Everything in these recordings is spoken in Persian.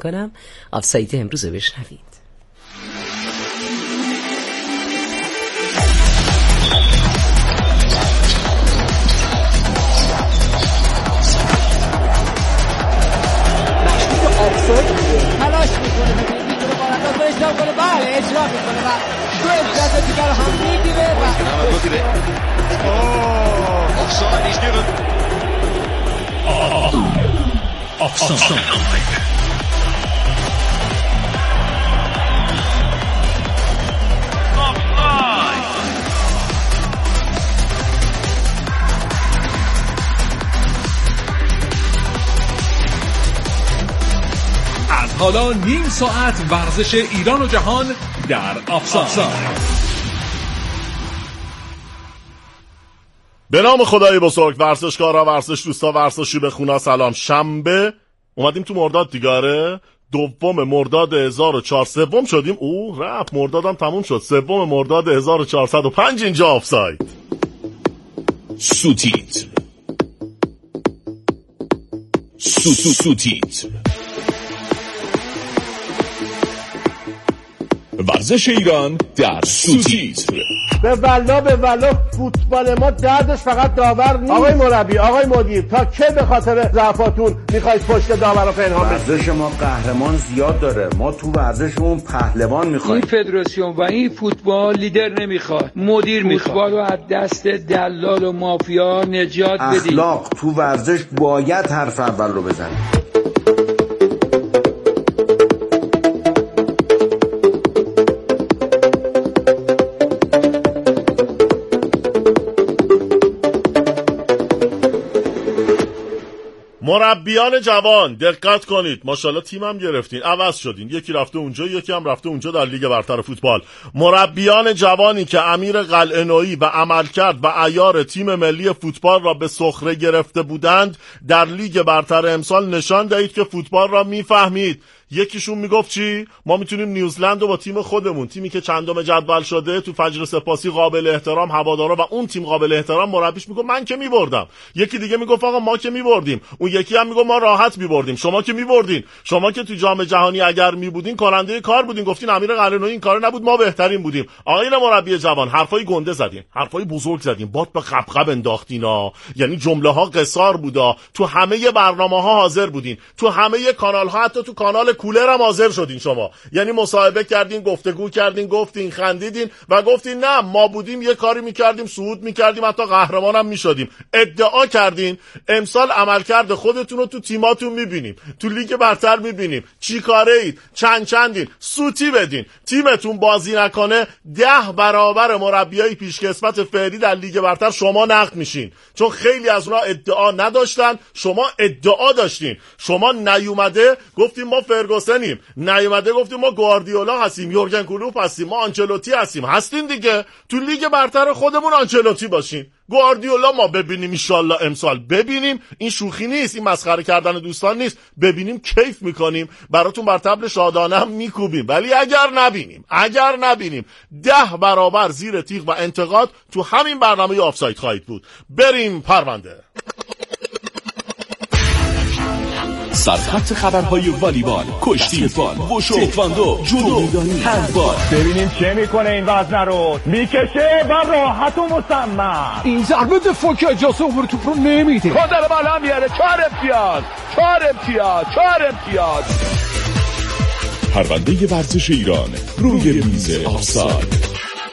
میکنم. آفساید امروز رو بشنوید. تلاش میکنه میتونه بالا رو اجرا کنه. بله اجرا میکنه و دو امتیاز دیگر رو هم میگیره و offside is given. Offside. حالا نیم ساعت ورزش ایران و جهان در آفساید. به نام خدای بزرگ. ورزشکارا، ورزش دوستا، ورزشی به خونا سلام. شنبه اومدیم تو مرداد دیگاره. دوم مرداد 1400 سوم شدیم. رفت مردادم تموم شد. سوم مرداد 1405 اینجا آفساید. سوتیتر ورزش ایران در سوتیتر. به والا فوتبال ما دردش فقط داور نیست. آقای مربی، آقای مدیر، تا کی به خاطر ضعفاتون میخواید پشت داور رو پنهان کنید؟ ورزش ما قهرمان زیاد داره. ما تو ورزشمون پهلوان میخوایم. این فدراسیون و این فوتبال لیدر نمیخواد، مدیر میخواد. فوتبال رو از دست دلال و مافیا نجات بدید. اخلاق تو ورزش باید حرف اول رو بزنید. مربیان جوان دقت کنید. ماشاءالله تیمم گرفتین، عوض شدین، یکی رفته اونجا یکی هم رفته اونجا در لیگ برتر فوتبال. مربیان جوانی که امیر قلعه‌نویی و عملکرد و عیار تیم ملی فوتبال را به سخره گرفته بودند، در لیگ برتر امسال نشان دهید که فوتبال را میفهمید. یکیشون میگفت چی؟ ما میتونیم نیوزلند رو با تیم خودمون، تیمی که چندم جدول شده تو فجر سپاسی قابل احترام هوادارا و اون تیم قابل احترام، مربیش میگفت من که میبردم. یکی دیگه میگفت آقا ما که میبردیم. اون یکی هم میگفت ما راحت میبردیم. شما که میبردین، شما که تو جام جهانی اگر میبودین کننده کار بودین، گفتین امیر قلعه‌نویی این کارو نبود، ما بهترین بودیم. آقایون مربی جوان، حرفای گنده زدین، حرفای بزرگ زدین، باد به قبقب انداختینا. یعنی جمله ها قصار بودا. تو همه برنامه‌ها حاضر بودین، تو همه کانال‌ها، حتی تو کانال کولر هم حاضر شدین شما. یعنی مصاحبه کردین، گفتگو کردین، گفتین، خندیدین و گفتین نه ما بودیم یه کاری میکردیم، صعود میکردیم، حتی قهرمان هم میشدیم. ادعا کردین. امسال عملکرد خودتون رو تو تیماتون میبینیم، تو لیگ برتر میبینیم. چی کاره اید؟ چندین سوتی بدین. تیمتون بازی نکنه 10 برابر مربیای پیشکسوت فعلی در لیگ برتر شما نقد میشین. چون خیلی از اونها ادعا نداشتن، شما ادعا داشتین. شما نیومده گفتیم ما فرگوسنیم، نیومده گفتیم ما گواردیولا هستیم، یورگن کلوپ هستیم، ما آنچلوتی هستیم. هستین دیگه. تو لیگ برتر خودمون آنچلوتی باشین، گواردیولا ما ببینیم ان شاءالله امسال ببینیم. این شوخی نیست، این مسخره کردن دوستان نیست. ببینیم کیف میکنیم، براتون بر طبل شادانه هم میکوبیم. ولی اگر نبینیم 10 برابر زیر تیغ و انتقاد تو همین برنامه آفساید خواهید بود. بریم پرونده. سرخط خبرهای والیبال، کشتی فوتبال، وشو، تکواندو، جودو میدانی، هندبال. ببینیم چه میکنه این وزنه رو. میکشه و راحت و مصمم. این ضربه دفاع که اجازه عبور توپ رو نمیده. کندر بالا میاره. 4 امتیاز. پرونده ورزش ایران روی میز آفساید.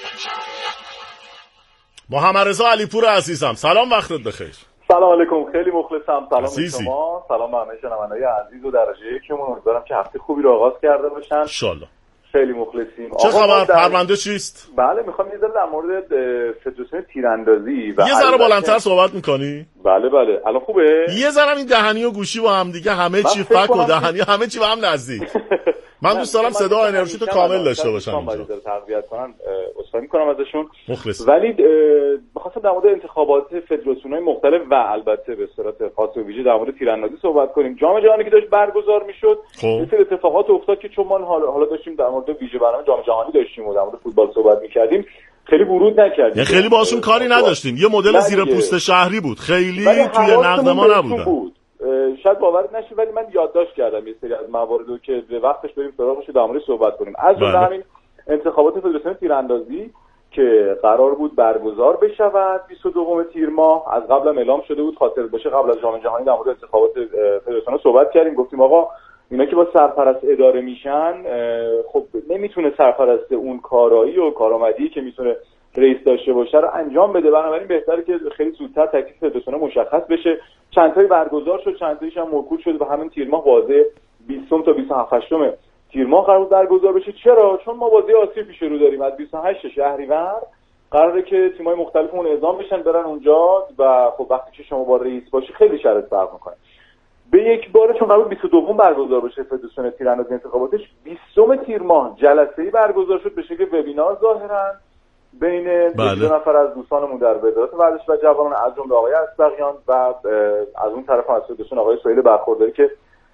محمد رضا علیپور عزیزم، سلام، وقتت بخیر. سلام علیکم، خیلی مخلصم. سلام به عزیزی. شما، سلام به همه شنوندگان عزیز و درجه یکمون. امیدوارم که هفته خوبی رو آغاز کرده باشن ان شاءالله. خیلی مخلصیم. چه خبر؟ پرونده چیست؟ بله، میخوام یه ذره در مورد فدراسیون تیراندازی و یه ذره بلندتر صحبت میکنی؟ بله الان خوبه؟ یه ذره این دهنی و گوشی با هم دیگه همه چی فک و دهنی همه چی با هم نزدیک. من دوست دارم صدا انرژی تو کامل داشته باشم اینجا. باید تقویت کنن، عذرخواهی میکنم ازشون. مخلص. ولی بخواستم در مورد انتخابات فدراسیون‌های مختلف و البته به صورت خاص و ویژه در مورد تیراندازی صحبت کنیم. جام جهانی که داشت برگزار میشد، مثل اتفاقات افتاد که چون ما حالا داشتیم در مورد ویژه برنامه جام جهانی داشتیم و در مورد فوتبال صحبت می‌کردیم، خیلی ورود نکردیم. یعنی خیلی باشون کاری نداشتیم. یه مدل زیر پوست شهری بود. خیلی توی نقد ما نبودن. شاید باور نشه ولی من یادداشت کردم یه سری از مواردو که به وقتش بریم سراغش در موردش صحبت کنیم. از جمله همین انتخابات فدراسیون تیراندازی که قرار بود برگزار بشود 22 تیر ماه، از قبل هم اعلام شده بود، خاطر باشه قبل از جام جهانی در مورد انتخابات فدراسیون صحبت کردیم، گفتیم آقا اینا که با سرپرست اداره میشن خب نمیتونه سرپرست اون کارایی و کارآمدی که میتونه رئیس داشته باشه رو انجام بده، بنابراین بهتره که خیلی زودتر تکلیف فدراسیون مشخص بشه. چند تایی برگزار شد، چند تایش هم موکول شد و همین تیر ماه بازی 20 تا 27 تیر ماه قرار برگزار بشه. چرا؟ چون ما بازی آسیا پیش رو داریم. از 28 شهریور قراره که تیم‌های مختلفمون اعزام بشن برن اونجا و خب وقتی که شما با رئیس باشی خیلی شرط فرق می‌کنه. به یک بار چون قرار 22 برگزار بشه فدراسیون تیراندازی انتخاباتش، 20 تیر ماه جلسه‌ای برگزار شد به شکل وبینار ظاهراً بین دو نفر از دوستانمون در وزارت ورزش و جوانان، از جمله آقای اسبقیان و از اون طرف از فدراسیون آقای سهیل برخورداری که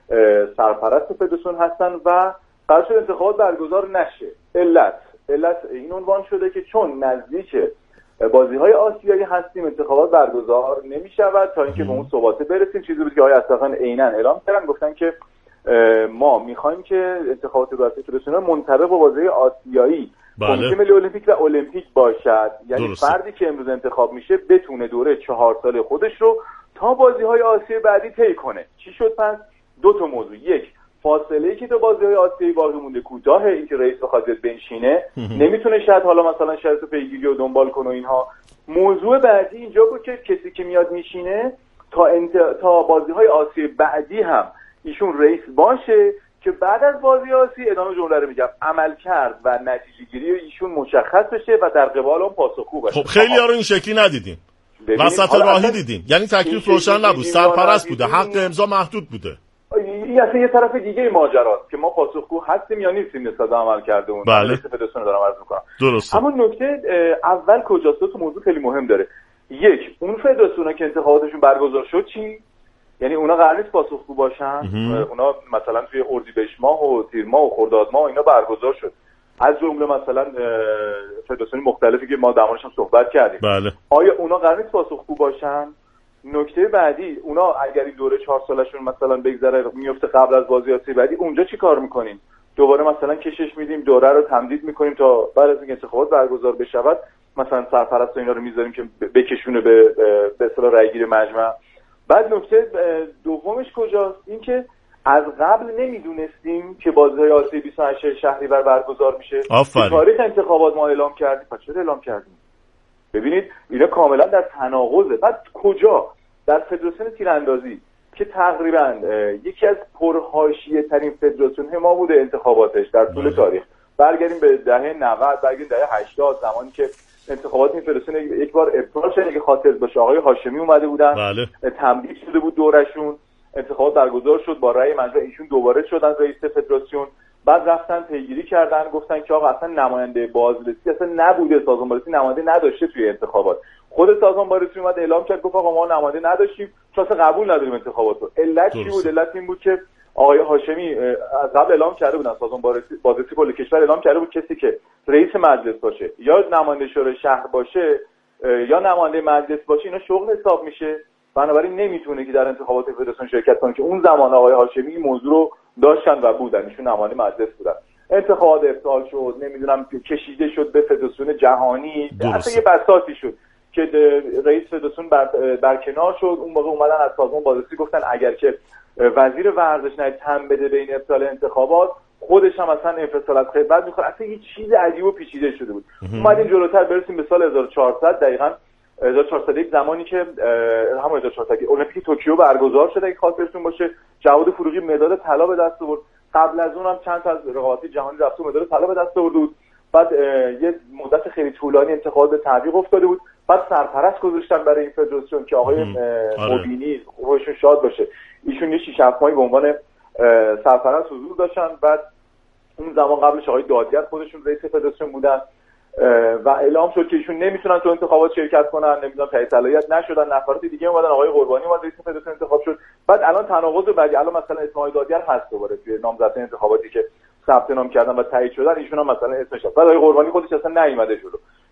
سرپرست فدراسیون هستن و قرار شد انتخابات برگزار نشه. علت این عنوان شده که چون نزدیک بازی‌های آسیایی هستیم انتخابات برگزار نمی‌شود تا اینکه به اون ثباته برسیم. چیزی بود که آقای اسبقیان عیناً اعلام کردن، گفتن که ما می‌خوایم که انتخابات ریاست فدراسیون منطبق با بازی‌های آسیایی کمیته ملی المپیک و المپیک باشد، یعنی فردی که امروز انتخاب میشه بتونه دوره 4 ساله خودش رو تا بازی‌های آسیایی بعدی طی کنه. چی شد پس؟ دو تا موضوع، یک فاصله‌ای که تا بازی‌های آسیایی باقی مونده کوتاهه، اینکه رئیس بخواد بنشینه نمیتونه شاید حالا مثلا شرط پیگیری و دنبال کنه و اینها. موضوع بعدی اینجا بود که کسی که میاد میشینه تا بازی‌های آسیایی بعدی هم ایشون رئیس باشه که بعد از بازی آسیایی ادامه جمله رو میگم عمل کرد و نتیجه گیری ایشون مشخص بشه و در قبال اون پاسخگو باشه. خب خیلی ها رو این شکلی ندیدیم، وسط راهی دیدیم، یعنی تکلیف روشن نبود، سرپرست بوده، حق امضا محدود بوده. این اصلا یه طرف دیگه ماجراست که ما پاسخگو هستیم یا نیستیم نسبت به عمل کرده اون رئیس فدراسیون دارم عرض می‌کنم. درسته. اما نکته اول کجاست؟ تو موضوع خیلی مهم داره. یک، اون فدراسیون‌ها که انتخاباتشون برگزار شد چی؟ یعنی اونا قرار نیست پاسخگو باشن. اونا مثلا توی اردیبهشت ماه و تیر ماه و خرداد ماه اینا برگزار شد، از جمله مثلا فدراسیون مختلفی که ما در موردش هم صحبت کردیم. بله. آیا اونا قرار نیست پاسخگو باشن؟ نکته بعدی، اونا اگر این دوره 4 سالشون مثلا بگذره میفته قبل از بازی آسیایی بعدی، اونجا چی کار میکنیم؟ دوباره مثلا کشش میدیم، دوره رو تمدید میکنیم تا بعد از اینکه انتخابات برگزار بشود مثلا سرپرست اینا رو میذاریم که بکشونه به اصطلاح رأی گیری مجمع. بعد نکته دومش کجاست؟ این که از قبل نمیدونستیم که بازی‌های آسیایی 28 شهریور برگزار میشه. تاریخ انتخابات ما اعلام کردیم، پس چرا اعلام کردیم؟ ببینید اینا کاملا در تناقضه. بعد کجا؟ در فدراسیون تیراندازی که تقریبا یکی از پرحاشیه ترین فدراسیون ما بوده انتخاباتش در طول تاریخ. برگردیم به دهه 90، برگردیم دهه 80 زمانی که انتخابات این فدراسیون یک بار ابطال شد که خاطر باشه آقای هاشمی اومده بودن. تمدید شده بود دورشون، انتخابات برگزار شد با رأی مجمع، ایشون دوباره شدن رئیس فدراسیون. بعد رفتن پیگیری کردن، گفتن که آقا اصلا نماینده بازرسی اصلا نبوده، سازمان بازرسی نماینده نداشته توی انتخابات. خود سازمان بازرسی اومد اعلام کرد گفت آقا ما نماینده نداشتیم چون اصلا قبول نداریم انتخابات رو. علت چی بود؟ علت این بود که آقای هاشمی از قبل اعلام کرده بودن، سازمان بازرسی کل کشور اعلام کرده بود کسی که رئیس مجلس باشه یا نماینده شورای شهر باشه یا نماینده مجلس باشه اینا شغل حساب میشه، بنابراین نمیتونه که در انتخابات فدراسیون شرکت کنه، که اون زمان آقای هاشمی این موضوع رو داشتن و بودن، ایشون نماینده مجلس بودن. انتخابات ابطال شد، نمیدونم کشیده شد به فدراسیون جهانی، اصلا یه بساطی شد که رئیس فدراسیون برکنار شد. اون موقع اومدن از سازمان بازرسی گفتن اگر که وزیر ورزش نه تم بده به این ابطال انتخابات خودش هم اصلا انفصال از خدمت میخواد. اصلا یه چیز عجیب و پیچیده شده بود. اومدیم جلوتر برسیم به سال 1400 دقیقاً 1401 زمانی که همون 1400 المپیک توکیو برگزار شد اگه خاطرتون باشه، جواد فروغی مدال طلا به دست آورد. قبل از اون هم چند تا از رقابت‌های جهانی رفت و مدال طلا به دست آورده بود. بعد یه مدت خیلی طولانی انتخابات به تعویق افتاده بود. بعد سرپرست گذاشتن برای این فدراسیون که آقای مبینی روشون شاد باشه، ایشون یه 6-7 ماهی به عنوان سرپرست حضور داشتن. بعد اون زمان قبلش آقای دادگر خودشون رئیس فدراسیون بودن و اعلام شد که ایشون نمیتونن تو انتخابات شرکت کنن، نمیدونم تایید صلاحیت نشدن، نفرات دیگه اومدن، آقای قربانی اومد رئیس فدراسیون انتخاب شد. بعد الان تناقض بعدی، الان مثلا اسم آقای دادگر هست دوباره توی نامزدهای انتخاباتی که ثبت نام کردن و تایید شدن، ایشون هم مثلا اسمش هست، بعد آقای قربانی خودش اصلا نیومده جلو.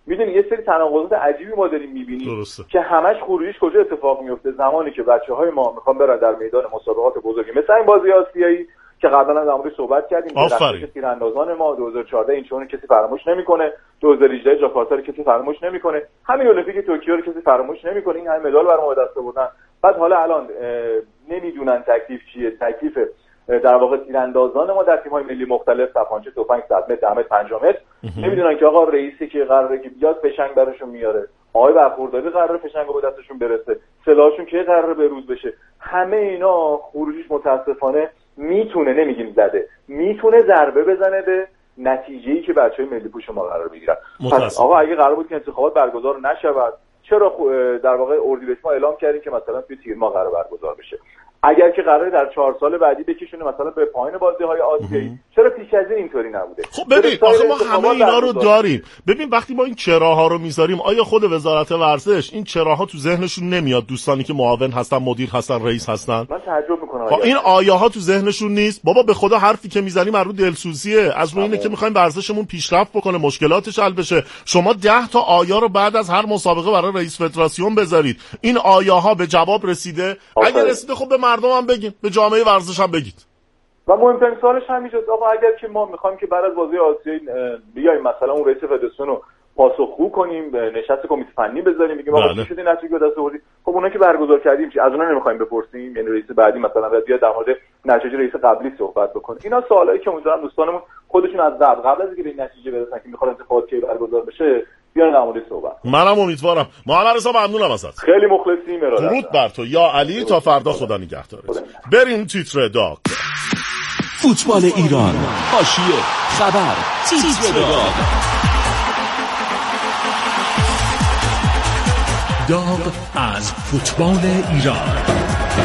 میدونی یه سری تناقضات عجیبی ما داریم میبینیم که همش خروجیش کجا اتفاق میفته؟ زمانی که بچه‌های ما میخوان برن در میدان مسابقات بزرگی مثل این بازی آسیایی که قبلا در موردش صحبت کردیم، درخشش تیراندازان ما 2014 اینچون کسی فراموش نمیکنه، 2018 جاکارتا رو کسی فراموش نمیکنه، همین المپیک توکیو رو کسی فراموش نمیکنه، این همه مدال برام دست آوردن. بعد حالا الان نمیدونن تکلیف چیه، تکلیف در واقع تیراندازان ما در تیم‌های ملی مختلف، تپانچه، تفنگ، 100 متر، 10 متر، 5 متر، نمیدونن که آقا رئیسی که قراره که بیاد فشنگ براشون میاره، آقای برخورداری قراره فشنگو به دستشون برسه، سلاحشون که قراره بروز بشه. همه اینا خروجیش متاسفانه میتونه، نمیگیم زده، میتونه ضربه بزنه به نتیجه‌ای که بچهای ملی پوش ما قرار بگیرن. پس آقا اگه قرار بود که انتخابات برگزار نشود، چرا در واقع اردیبهشت ما اعلام کردیم که مثلا توی تیر ماه قرار برگزار بشه؟ اگر که قراره در 4 سال بعدی بکشونه مثلا به پایین بازی‌های آسیایی، چرا پیش از این اینطوری نبوده؟ خب ببین آخه ما همه اینا رو داریم. ببین وقتی ما این چراها رو میذاریم، آیا خود وزارت ورزش این چراها تو ذهنشون نمیاد؟ دوستانی که معاون هستن، مدیر هستن، رئیس هستن، من تعجب میکنم این آیاها تو ذهنشون نیست؟ بابا به خدا حرفی که میزنیم از رو دلسوزیه، از رو اینه که میخوایم ورزشمون پیشرفت بکنه، مشکلاتش حل بشه. شما 10 تا آیا رو بعد از هر مسابقه برای رئیس فدراسیون بذارید، این آیاها به جواب رسیده؟ اگه رسیده خب به مردم هم بگین، به جامعه ورزش هم بگید. و مهمترین سوالش همین شد، آقا اگر که ما میخوایم که بعد از بازی آسیایی بیایم مثلا اون رئیس فدراسیون رو پاسخگو کنیم، نشست کمیته فنی بذاریم، بگیم آقا چی شده نتیجه دست آوردی، خب اونایی که برگزار کردیم چی؟ از اونها نمیخوایم بپرسیم؟ یعنی رئیس بعدی مثلا بیاد در مورد نتیجه رئیس قبلی صحبت بکنه. اینا سوالایی که امیدوارم دوستانمون خودشون از قبل از اینکه به این نتیجه برسن که میخوان انتخابات کی برگزار بشه بیان در موردش صحبت. منم امیدوارم. محمد رضا ممنونم ازت. خیلی مخلصیم. درود بر تو یا علی، تا فردا خدا نگهدارت. بریم تیتر داغ. فوتبال ایران، حاشیه، خبر، تیتر داغ. داغ از فوتبال ایران.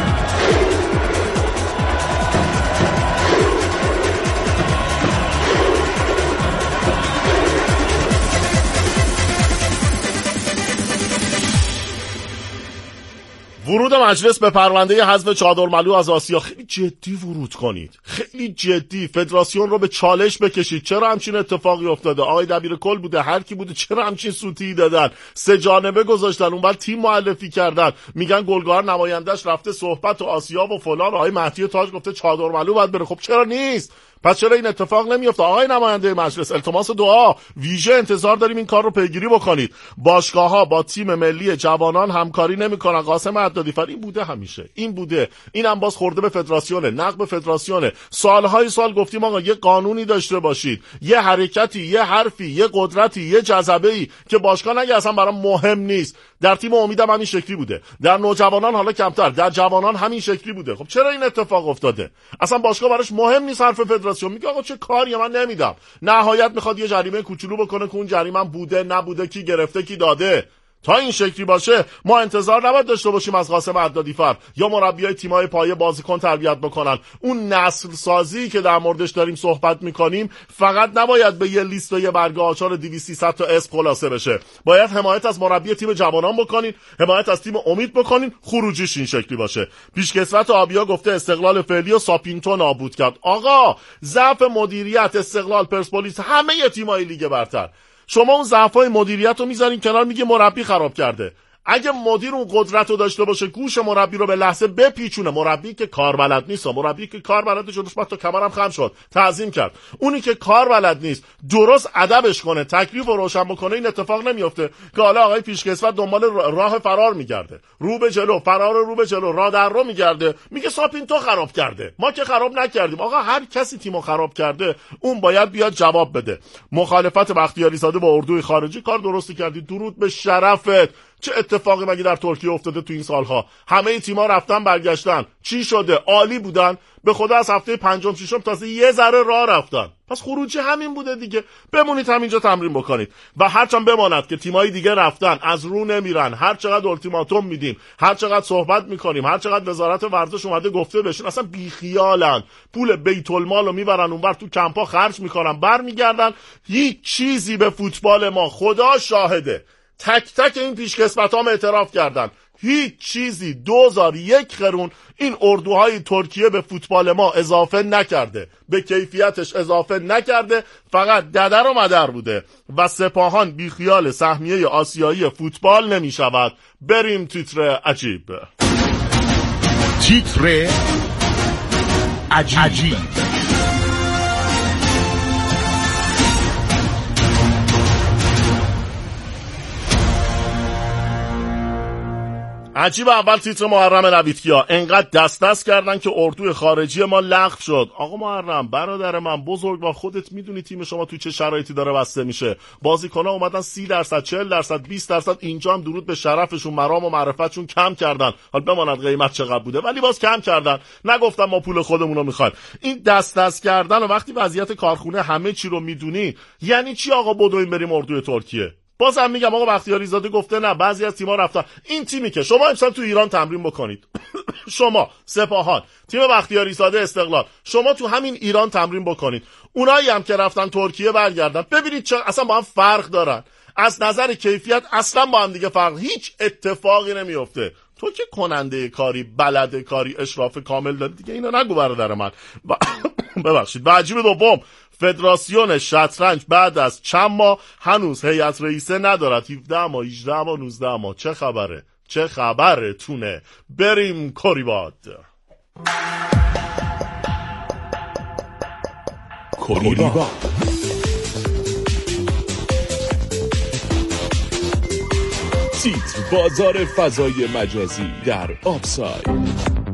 ورود مجلس به پرونده حذف چادرملو از آسیا، خیلی جدی ورود کنید، خیلی جدی. فدراسیون رو به چالش بکشید. چرا همچین اتفاقی افتاده؟ آقای دبیر کل بوده، هر کی بوده، چرا همچین سوتی دادن؟ 3 جانبه گذاشتن، اون بعد تیم معرفی کردن، میگن گلگهر نمایندش رفته صحبت و آسیا و فلان، آقای مهدی تاج گفته چادرملو باید بره. خب چرا نیست؟ پس چرا این اتفاق نمیفته؟ آقای نماینده مجلس، التماس دعا ویژه انتظار داریم این کار رو پیگیری بکنید. باشگاه‌ها با تیم ملی جوانان همکاری نمیکنن. قاسم عدادی‌فر این بوده، همیشه این بوده، اینم باز خورده به فدراسیونه، نقد فدراسیونه. سالهای سال گفتیم آقا یه قانونی داشته باشید، یه حرکتی، یه حرفی، یه قدرتی، یه جذبه‌ای که باشگاه نگه اصلا برام مهم نیست. در تیم امیدم همین شکلی بوده، در نوجوانان حالا کمتر، در جوانان همین شکلی بوده. خب چرا این اتفاق افتاده؟ اصلا باشگاه براش مهم نیست حرف فدراسیون، میگه آقا چه کاری من نمیدم. نهایت میخواد یه جریمه کوچولو بکنه که اون جریمه بوده نبوده، کی گرفته کی داده. تا این شکلی باشه ما انتظار نباید داشته باشیم از قاسم عدادی‌فر یا مربیای تیم‌های پایه بازیکن تربیت بکنن. اون نسل سازی که در موردش داریم صحبت میکنیم فقط نباید به یه لیست و یه برگه آچار 200 تا اسم خلاصه بشه. باید حمایت از مربی تیم جوانان بکنین، حمایت از تیم امید بکنین، خروجیش این شکلی باشه. پیشکسوت آبیا گفته استقلال فعلی و ساپینتو نابود کرد. آقا ضعف مدیریت، استقلال، پرسپولیس، همه تیم‌های لیگ برتر، شما اون ضعف‌های مدیریت رو میذارین کنار، میگه مربی خراب کرده. اگه مدیر اون قدرت رو داشته باشه گوش مربی رو به لحظه بپیچونه، مربی که کار بلد نیست، مربی که کار بلد جلوش تا کمرم خم شد تعظیم کرد، اونی که کار بلد نیست درست ادبش کنه، تکلیف رو روشن بکنه، این اتفاق نمیفته که حالا آقای پیشکسوت دنبال راه فرار میگرده، رو به جلو، فرار رو به جلو، راه در رو میگرده، میگه ساپینتو خراب کرده. ما که خراب نکردیم. آقا هر کسی تیمو خراب کرده اون باید بیاد جواب بده. مخالفت بختیاری زاده با اردوی خارجی، کار درستی کردی، درود به شرفت. چه اتفاقی مگه در ترکیه افتاده تو این سالها؟ همه تیم‌ها رفتن برگشتن، چی شده؟ عالی بودن، به خدا از هفته 5م 6م تازه یه ذره راه رفتن. پس خروجی همین بوده دیگه. بمونید همینجا تمرین بکنید و هرچند بماند که تیم‌های دیگه رفتن از رو نمیرن، هر چقدر اولتیماتوم میدیم، هر چقدر صحبت میکنیم، هر چقدر وزارت ورزش اومده گفته بشین، اصلا بیخیالن، پول بیت المال رو میبرن اونور تو کمپا خرج میکنن، برمیگردن هیچ چیزی به فوتبال ما، خدا شاهده، تک تک این پیشکسوتام اعتراف کردن، هیچ چیزی 2001 قرون این اردوهای ترکیه به فوتبال ما اضافه نکرده، به کیفیتش اضافه نکرده، فقط ددر و مدر بوده و سپاهان بیخیال سهمیه آسیایی فوتبال نمی شود. بریم تیتر عجیب. تیتر عجیب. عجیب. اول تیتر محرم نویدکیا. انقدر دست کردن که اردوی خارجی ما لغو شد. آقا محرم برادر من بزرگ با خودت میدونی تیم شما تو چه شرایطی داره بسته میشه. بازیکن‌ها اومدن 30%، 40%، 20%، اینجا هم درود به شرفشون مرام و معرفتشون کم کردن. حالا بماند قیمت چقدر بوده ولی باز کم کردن. نگفتم ما پول خودمون رو میخوایم. این دست کردن و وقتی وضعیت کارخونه همه چی رو میدونی یعنی چی آقا بدویم بریم اردوی ترکیه؟ بازم میگم آقا بختیاری زاده گفته نه بعضی از تیم‌ها رفتن. این تیمی که شما امسال تو ایران تمرین بکنید شما سپاهان، تیم بختیاری زاده استقلال، شما تو همین ایران تمرین بکنید، اونایی هم که رفتن ترکیه برگردن، ببینید چه اصلا با هم فرق دارن. از نظر کیفیت اصلا با هم دیگه فرق، هیچ اتفاقی نمیفته. تو که کننده کاری، بلد کاری، اشراف کامل داری دیگه، اینو نگو برادر من. ببخشید. و عجیب دوم، فدراسیون شطرنج بعد از چند ماه هنوز هیئت رئیسه ندارد. 17 ماه، 18 ماه، 19 ماه. چه خبره؟ چه خبره تونه؟ بریم کوریباد. تیتر بازار فضای مجازی در آفساید.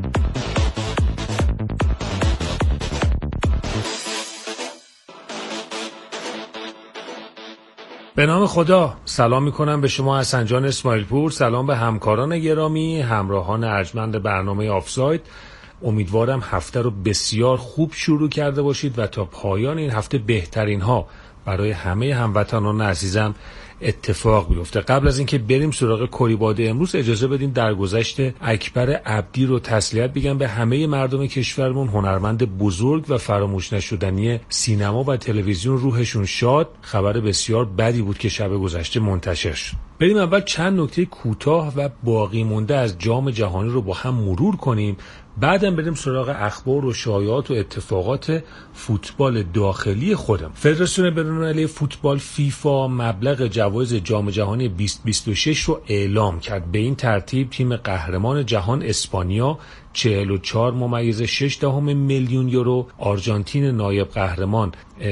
به نام خدا سلام میکنم به شما حسن جان اسماعیل پور، سلام به همکاران گرامی، همراهان ارجمند برنامه آفساید. امیدوارم هفته رو بسیار خوب شروع کرده باشید و تا پایان این هفته بهترین ها برای همه هموطنان عزیزم اتفاق بیفته. قبل از اینکه بریم سراغ کوریباد امروز اجازه بدین درگذشت اکبر عبدی رو تسلیت بگم به همه مردم کشورمون. هنرمند بزرگ و فراموش نشدنی سینما و تلویزیون، روحشون شاد. خبر بسیار بدی بود که شب گذشته منتشر شد. بریم اول چند نکته کوتاه و باقی مونده از جام جهانی رو با هم مرور کنیم، بعدم بریم سراغ اخبار و شایعات و اتفاقات فوتبال داخلی خودم. فدراسیون بین‌المللی فوتبال فیفا مبلغ جوایز جام جهانی 2026 رو اعلام کرد. به این ترتیب تیم قهرمان جهان اسپانیا 44.6 میلیون یورو، آرژانتین نایب قهرمان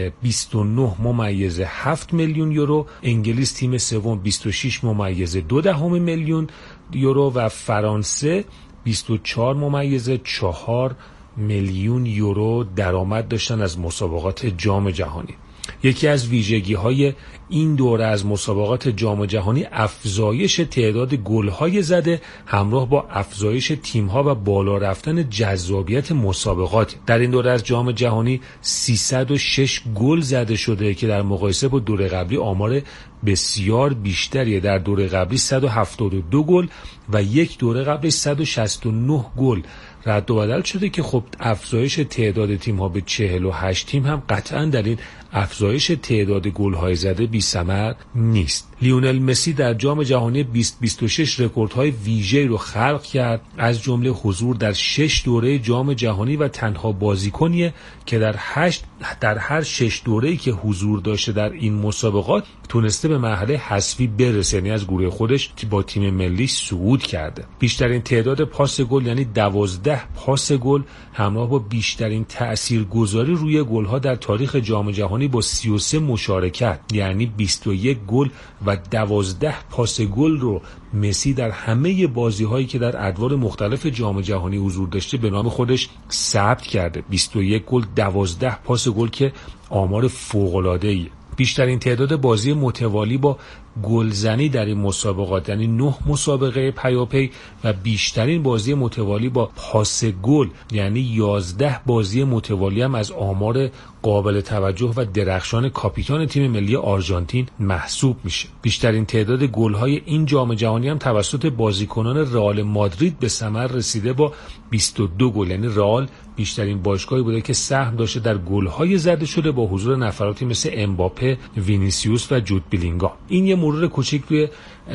29.7 میلیون یورو، انگلیس تیم سوم 26.2 میلیون یورو و فرانسه 24.4 میلیون یورو درآمد داشتن از مسابقات جام جهانی. یکی از ویژگی‌های این دوره از مسابقات جام جهانی افزایش تعداد گل‌های زده همراه با افزایش تیم‌ها و بالا رفتن جذابیت مسابقات. در این دوره از جام جهانی 306 گل زده شده که در مقایسه با دوره قبلی آمار بسیار بیشتریه. در دوره قبلی 172 گل و یک دوره قبلی 169 گل رد و بدل شده که خب افزایش تعداد تیم‌ها به 48 تیم هم قطعاً در این افزایش تعداد گل‌های زده بی‌ثمر نیست. لیونل مسی در جام جهانی 2026 رکوردهای ویژه‌ای رو خلق کرد، از جمله حضور در 6 دوره جام جهانی و تنها بازیکنیه که در هر 6 دوره‌ای که حضور داشته در این مسابقات تونسته به مرحله حذفی برسه، یعنی از گروه خودش با تیم ملی صعود کرده. بیشترین تعداد پاس گل یعنی 12 پاس گل همراه با بیشترین تاثیرگذاری روی گل‌ها در تاریخ جام جهانی با 33 مشارکت یعنی 21 گل و 12 پاس گل رو مسی در همه بازی‌هایی که در ادوار مختلف جام جهانی حضور داشته به نام خودش ثبت کرده. 21 گل، 12 پاس گل که آمار فوق‌العاده‌ایه. بیشترین تعداد بازی متوالی با گلزنی در این مسابقات یعنی 9 مسابقه پیاپی و بیشترین بازی متوالی با پاس گل یعنی 11 بازی متوالی هم از آمار قابل توجه و درخشان کاپیتان تیم ملی آرژانتین محسوب میشه. بیشترین تعداد گل‌های این جام جهانی هم توسط بازیکنان رئال مادرید به ثمر رسیده با 22 گل، یعنی رئال بیشترین باشگاهی بوده که سهم داشته در گل‌های زده شده با حضور نفراتی مثل امباپه، وینیسیوس و جود بلینگام. این یه مرور کوچیک روی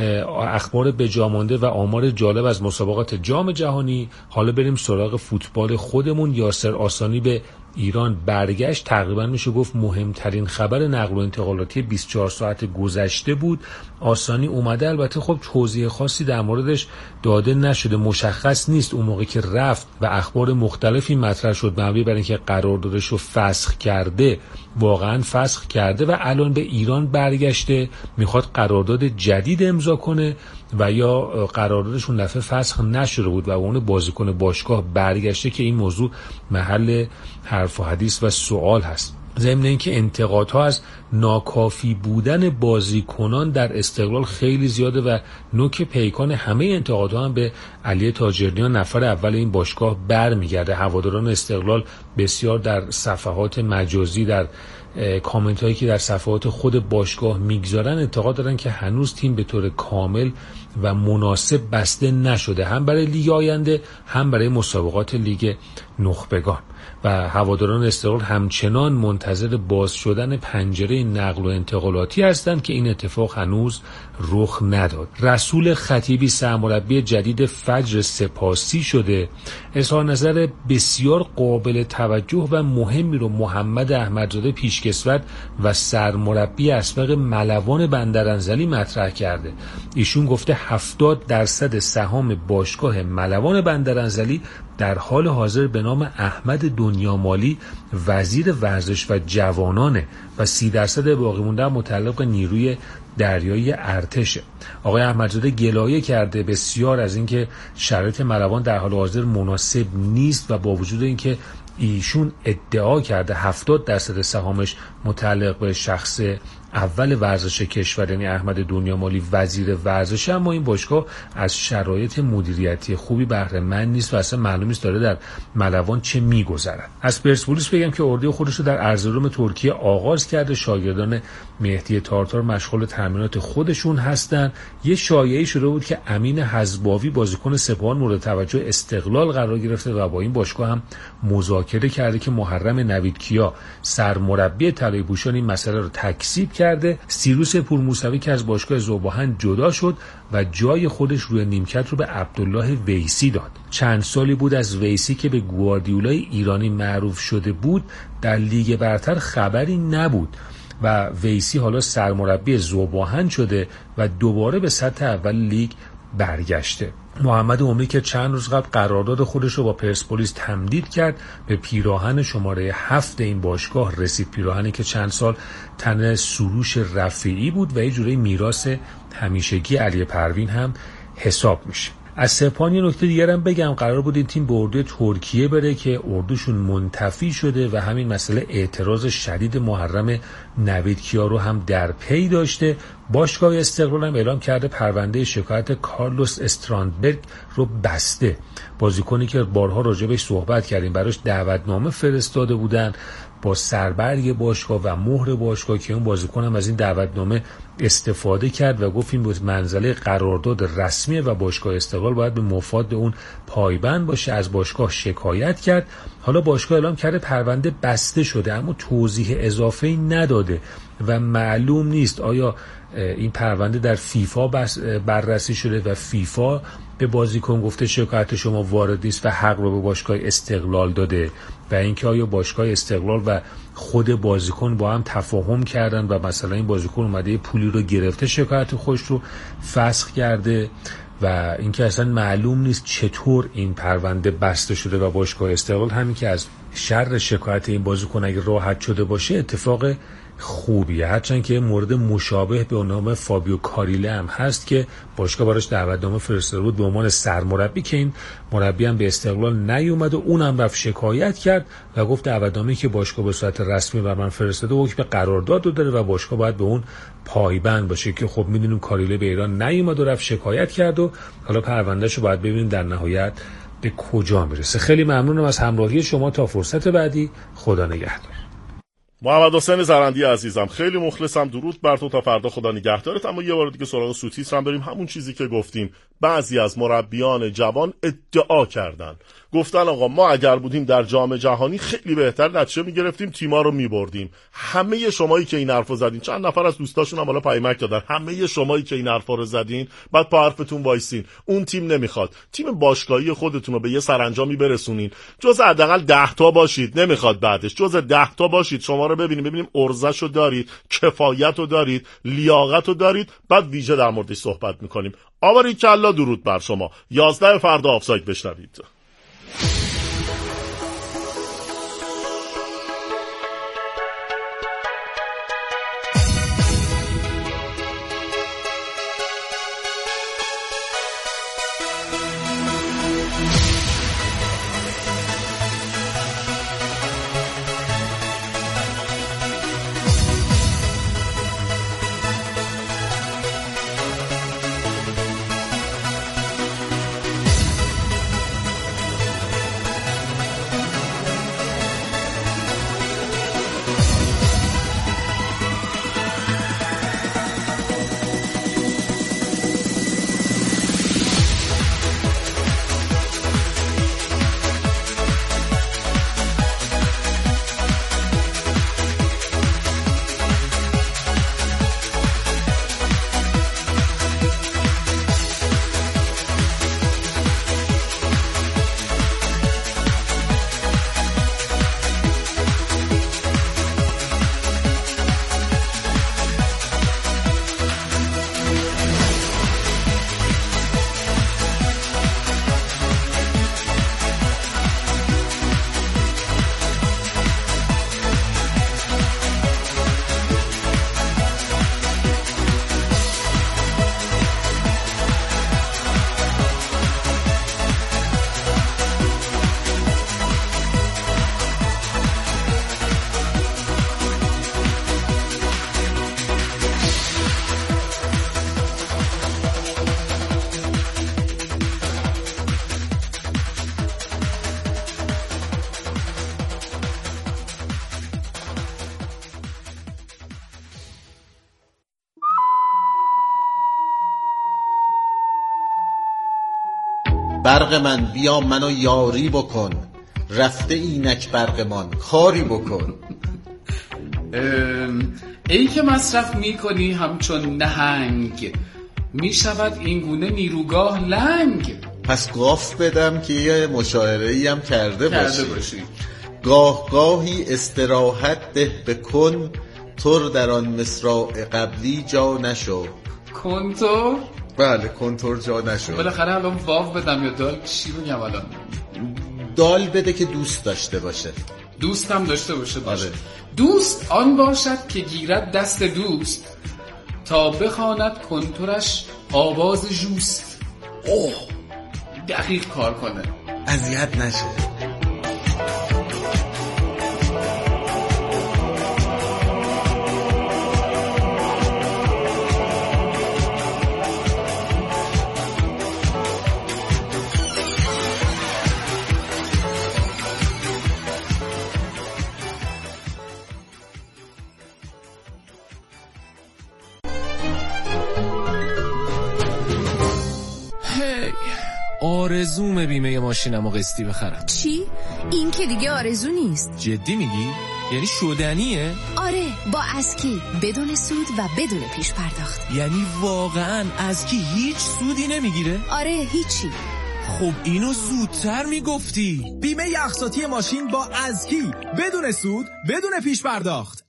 اخبار بجامانده و آمار جالب از مسابقات جام جهانی. حالا بریم سراغ فوتبال خودمون. یاسر آسانی به ایران برگشت. تقریبا میشه گفت مهمترین خبر نقل و انتقالاتی 24 ساعت گذشته بود. آسانی اومده، البته خب توضیح خاصی در موردش داده نشده، مشخص نیست اون موقع که رفت و اخبار مختلفی مطرح شد مبنی بر اینکه قراردادش رو فسخ کرده، واقعا فسخ کرده و الان به ایران برگشته میخواد قرارداد جدید امضا کنه و یا قراردادش اون دفعه فسخ نشده بود و اون بازیکن باشگاه برگشته که این موضوع محل حرف و حدیث و سوال هست. ضمن اینکه انتقادها از ناکافی بودن بازیکنان در استقلال خیلی زیاده و نوک پیکان همه انتقادها هم به علی تاجرنیان نفر اول این باشگاه برمیگرده. هواداران استقلال بسیار در صفحات مجازی، در کامنت هایی که در صفحات خود باشگاه میگذارن انتقاد دارن که هنوز تیم به طور کامل و مناسب بسته نشده، هم برای لیگ آینده هم برای مسابقات لیگ نخبگان. و هواداران استقلال همچنان منتظر باز شدن پنجره نقل و انتقالاتی هستند که این اتفاق هنوز رخ نداد. رسول خطیبی سرمربی جدید فجر سپاسی شده. اظهار نظر بسیار قابل توجه و مهمی رو محمد احمدزاده پیشکسوت و سرمربی اسبق ملوان بندرانزلی مطرح کرده. ایشون گفته 70% سهام باشگاه ملوان بندرانزلی در حال حاضر به نام احمد دنیامالی وزیر ورزش و جوانانه و 30% باقی مونده متعلق نیروی دریایی ارتشه. آقای احمدزاده گلایه کرده بسیار از اینکه شرایط ملوان در حال حاضر مناسب نیست و با وجود اینکه ایشون ادعا کرده 70% سهامش متعلق به شخص اول ورزش کشور یعنی احمد دنیامالی وزیر ورزش، اما این باشگاه از شرایط مدیریتی خوبی بهره مند نیست و اصلا معلوم نیست داره در ملوان چه میگذرد. از پرسپولیس بگم که اردوی خودش رو در ارزروم ترکیه آغاز کرده. شاگردان مهدی تارتار مشغول تمرینات خودشون هستن. یه شایعه شده بود که امین حزباوی بازیکن سپاهان مورد توجه استقلال قرار گرفته و با این باشگاه هم مذاکره کرده که محرم نویدکیا سرمربی طلایی پوشان این مسئله رو تکذیب کرده. سیروس پورموسوی که از باشگاه ذوب‌آهن جدا شد و جای خودش روی نیمکت رو به عبدالله ویسی داد. چند سالی بود از ویسی که به گواردیولای ایرانی معروف شده بود در لیگ برتر خبری نبود و ویسی حالا سرمربی ذوب‌آهن شده و دوباره به سطح اول لیگ برگشته. محمد عمری که چند روز قبل قرارداد خودش رو با پرسپولیس تمدید کرد به پیراهن شماره 7 این باشگاه رسید. پیراهنی که چند سال تن سروش رفیعی بود و یه جوری میراث همیشگی علی پروین هم حساب میشه. از سپاهان یه نکته دیگر هم بگم، قرار بود این تیم به اردوی ترکیه بره که اردوشون منتفی شده و همین مسئله اعتراض شدید محرم نویدکیا رو هم در پی داشته. باشگاه استقلال هم اعلام کرده پرونده شکایت کارلوس استراندبرگ رو بسته. بازیکنی که بارها راجبش صحبت کردیم، براش دعوتنامه فرستاده بودن با سربرگ باشگاه و مهر باشگاه که اون بازیکن هم از این دعوتنامه استفاده کرد و گفت این بود منزله قرارداد رسمیه و باشگاه استقلال باید به مفاد اون پایبند باشه. از باشگاه شکایت کرد. حالا باشگاه اعلام کرده پرونده بسته شده اما توضیح اضافه‌ای نداده و معلوم نیست آیا این پرونده در فیفا بررسی شده و فیفا به بازیکن گفته شکایت شما وارد نیست و حق رو به باشگاه استقلال داده و اینکه آیا باشگاه استقلال و خود بازیکن با هم تفاهم کردن و مثلا این بازیکن اومده پولی رو گرفته شکایت خودش رو فسخ کرده و اینکه اصلا معلوم نیست چطور این پرونده بسته شده و باشگاه استقلال همین که از شر شکایت این بازیکن اگه راحت شده باشه اتفاق خوبیه. هرچند که مورد مشابه به نام فابیو کاریله هم هست که باشگاه براش دعوتنامه فرستاده بود به عنوان سرمربی که این مربی هم به استقلال نیومد و اونم رفت شکایت کرد و گفت دعوتنامه‌ای که باشگاه به صورت رسمی بر من فرستاده حکم قرارداد رو داره و باشگاه باید به اون پایبند باشه که خب میدونیم کاریله به ایران نیومد و رفت شکایت کرد و حالا پروندهشو باید ببینیم در نهایت به کجا میرسه. خیلی ممنونم از همراهی شما. تا فرصت بعدی، خدا نگهدار. محمد حسین زرندی عزیزم خیلی مخلصم. درود بر تو. تا فردا خدا نگهدارت. اما یه بار دیگه سراغ سوتیس هم بریم. همون چیزی که گفتیم بعضی از مربیان جوان ادعا کردن، گفتن آقا ما اگر بودیم در جام جهانی خیلی بهتر نتیجه میگرفتیم، تیما رو میبردیم. همه شمایی که این حرفو زدین، چند نفر از دوستاشون هم حالا پیامک دادن، همه شمایی که این حرفا رو زدین بعد پا حرفتون وایسین. اون تیم نمیخواد، تیم باشگاهی خودتون رو به یه سرانجامی برسونین، جز حداقل 10 تا باشید، نمیخواد بعدش جز 10 تا باشید، شما رو ببینیم ارزشو دارید، کفایتو دارید، لیاقتو دارید، بعد ویژه در موردش صحبت میکنیم. آباریکلا، درود بر شما. 11 فردا آفساید بشنوید. برق من بیا منو یاری بکن، رفته اینک برقمان کاری بکن. ای که مصرف میکنی همچون نهنگ، میشود این گونه نیروگاه لنگ. پس گاف بدم که یه مشاعره‌ای هم کرده باشی. گاه گاهی استراحت ده بکن، تر در آن مصراع قبلی جا نشو. کنتور؟ بله کنتور جا نشو. بالاخره الان واو بدم یا دال؟ چی بگم الان؟ دال بده که دوست داشته باشه. دوست هم داشته باشه. دوست آن باشد که گیرد دست دوست، تا بخواند کنتورش آواز جوست. اوه دقیق کار کنه، اذیت نشه. آرزومه بیمه ماشینمو قسطی بخرم. چی؟ این که دیگه آرزو نیست. جدی میگی؟ یعنی شدنیه؟ آره، با اسکی، بدون سود و بدون پیش پرداخت. یعنی واقعا اسکی هیچ سودی نمیگیره؟ آره هیچی. خب اینو زودتر میگفتی. بیمه اقساطی ماشین با اسکی، بدون سود، بدون پیش پرداخت.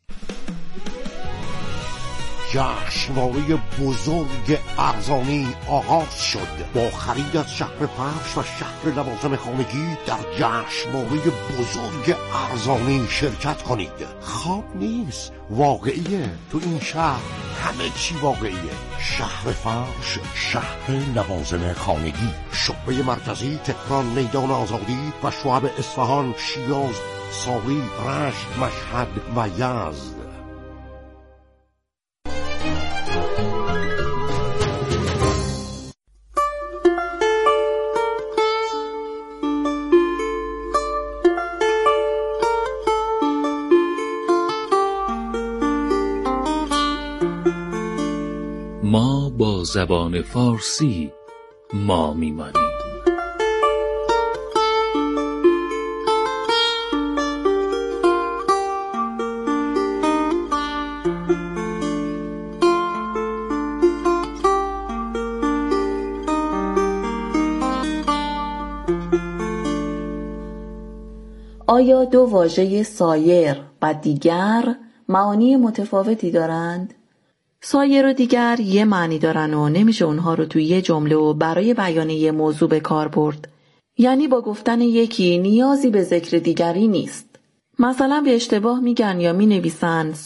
جشنواره بزرگ ارزانی آغاز شد. با خرید از شهر فرش و شهر لوازم خانگی در جشنواره بزرگ ارزانی شرکت کنید. خواب نیست، واقعیه. تو این شهر همه چی واقعیه. شهر فرش، شهر لوازم خانگی، شعبه مرکزی تهران، میدان آزادی و شعب اصفهان، شیراز، ساری، رشت، مشهد و یزد. ما با زبان فارسی ما میمانیم. آیا دو واژه سایر و دیگر معانی متفاوتی دارند؟ سایر و دیگر یه معنی دارن و نمیشه اونها رو توی یه جمله و برای بیان یه موضوع به کار برد. یعنی با گفتن یکی نیازی به ذکر دیگری نیست. مثلا به اشتباه میگن یا مینویسن